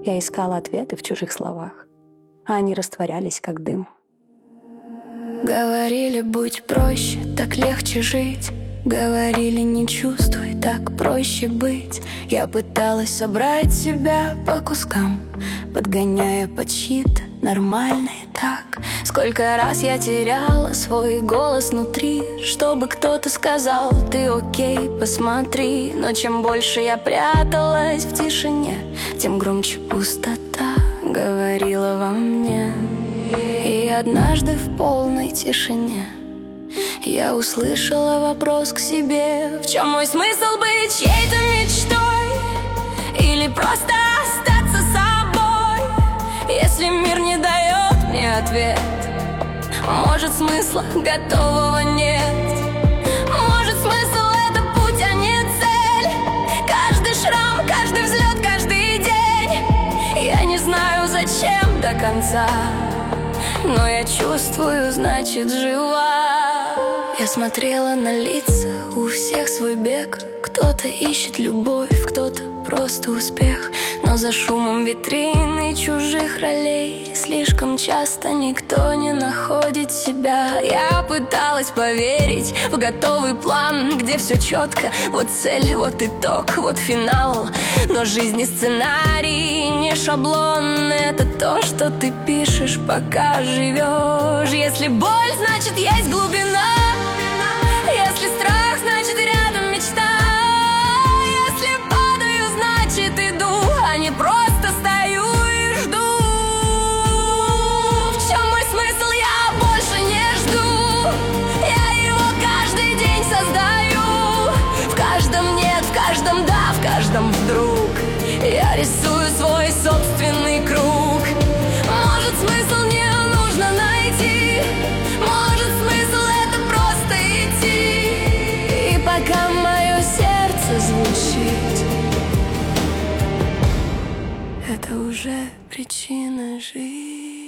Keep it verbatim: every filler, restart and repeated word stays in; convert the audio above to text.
Я искала ответы в чужих словах, а они растворялись, как дым. Говорили, будь проще, так легче жить. Говорили, не чувствуй, так проще быть. Я пыталась собрать себя по кускам, подгоняя под чьи-то нормальные так. Сколько раз я теряла свой голос внутри, чтобы кто-то сказал: ты окей, посмотри. Но чем больше я пряталась в тишине, тем громче пустота говорила во мне. И однажды в полной тишине я услышала вопрос к себе: в чем мой смысл быть чьей-то мечтой? Или просто остаться собой? Если мир не дает мне ответ, может, смысла готового нет. Может, смысл — это путь, а не цель. Каждый шрам, каждый взлет, каждый день. Я не знаю, зачем до конца, но я чувствую, значит, жива. Я смотрела на лица, у всех свой бег. Кто-то ищет любовь, кто-то просто успех. Но за шумом витрины чужих ролей слишком часто никто не находит себя. Я пыталась поверить в готовый план, где все четко. Вот цель, вот итог, вот финал. Но жизнь не сценарий, не шаблон. Это то, что ты пишешь, пока живешь. Если боль, значит, есть глубина. Если страх, значит, рядом мечта. Если падаю, значит, иду, а не просто стою и жду. В чем мой смысл, я больше не жду. Я его каждый день создаю. В каждом нет, в каждом да, в каждом вдруг. Я рисую свой собственный круг. Может, смысл не нужно найти. Может, смысл — это просто идти. И пока мое сердце звучит, это уже причина жить.